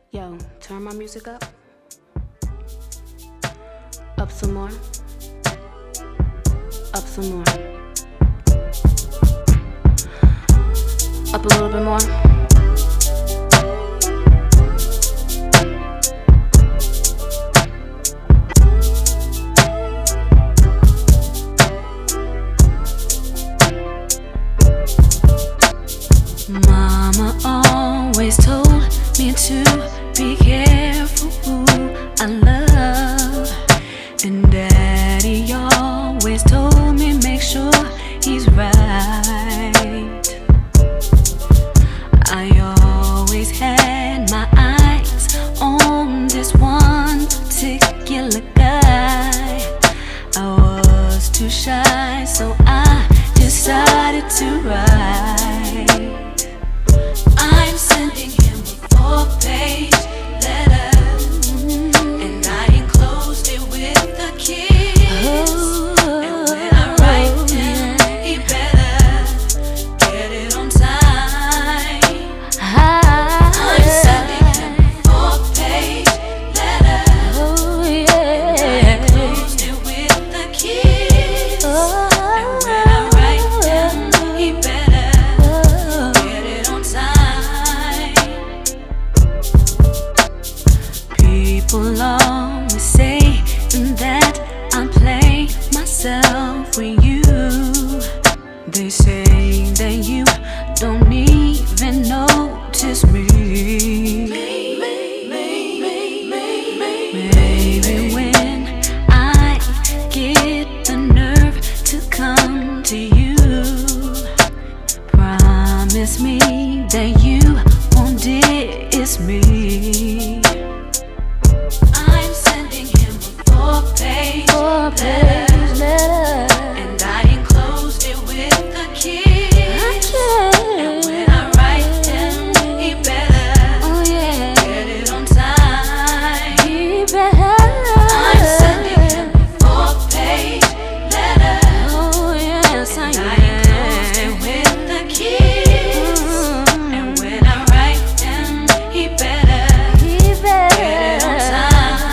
Yo, turn my music up. Up some more. Up some more. Up a little bit more. Mama always told me to be careful who I love, and Daddy always told me make sure he's right. I always had my eyes on this one particular guy. I was too shy, so I decided to write. I'm sending him a 4-page letter, and I enclosed it with a kiss. And when I write him, he better get it on time. I'm sending him a 4-page letter, and I enclosed it with a kiss. And when I write him, he better get it on time. People always say that I play myself with you. They say that you don't even notice me. Maybe when I get the nerve to come to you, promise me that you won't diss me. I'm sending him a 4-page letter, and I enclosed it with a kiss. And when I write him, he better get it on time. I'm sending him a 4-page letter, and I enclosed it with a kiss. And when I write him, he better get it on time.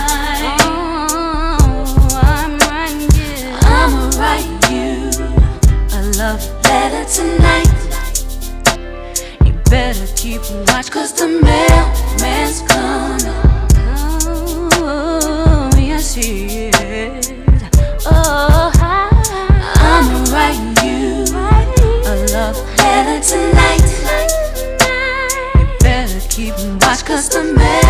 I'ma write you a love letter tonight. You better keep watch, 'cause the mailman's coming. Oh, yes he is. Oh, I'ma write you a love letter tonight. You better keep watch, 'cause the mail